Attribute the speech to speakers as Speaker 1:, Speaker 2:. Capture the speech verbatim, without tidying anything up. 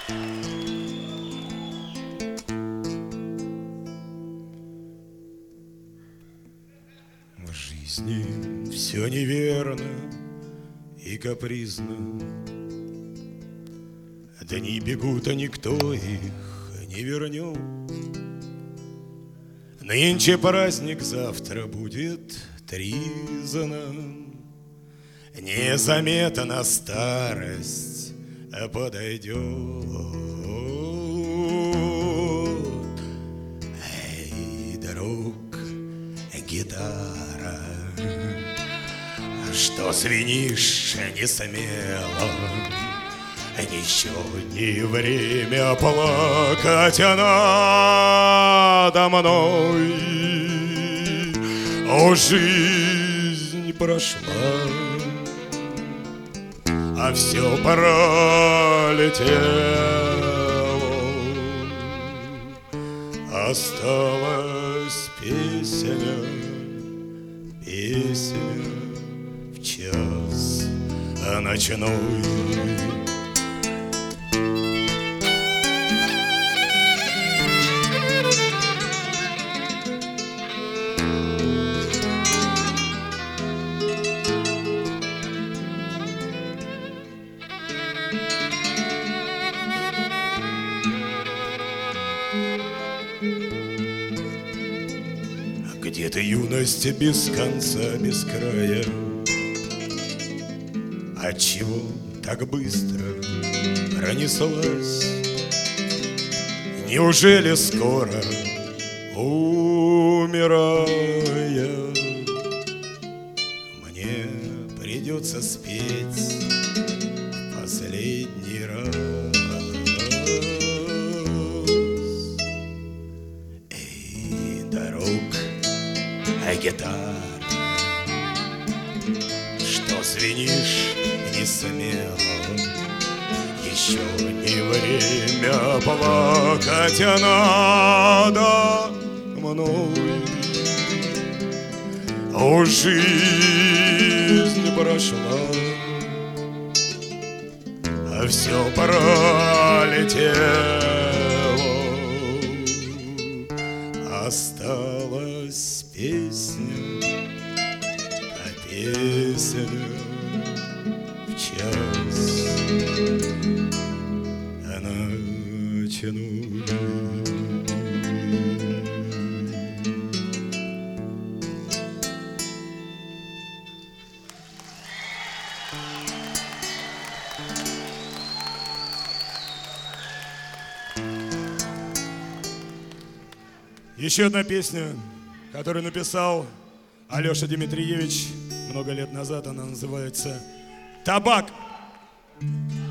Speaker 1: В жизни все неверно и капризно, дни бегут, а никто их не вернет. Нынче праздник, завтра будет тризна. Незаметно старость подойдет. Эй, друг, гитара, что звенишь не смело, еще не время плакать надо мной. О, жизнь прошла, а все пролетело. Осталась песня, песня в час ночной. Где-то юность без конца, без края. Отчего так быстро пронеслась? Неужели скоро, умирая, мне придется спеть последний раз? Эй, друг, а гитара, что звенишь не смело, еще не время плакать, а надо мной. О, жизнь прошла, а все пролетело. Осталась песня, а песня в час ночной. Еще одна песня, которую написал Алеша Дмитриевич много лет назад, она называется «Табак».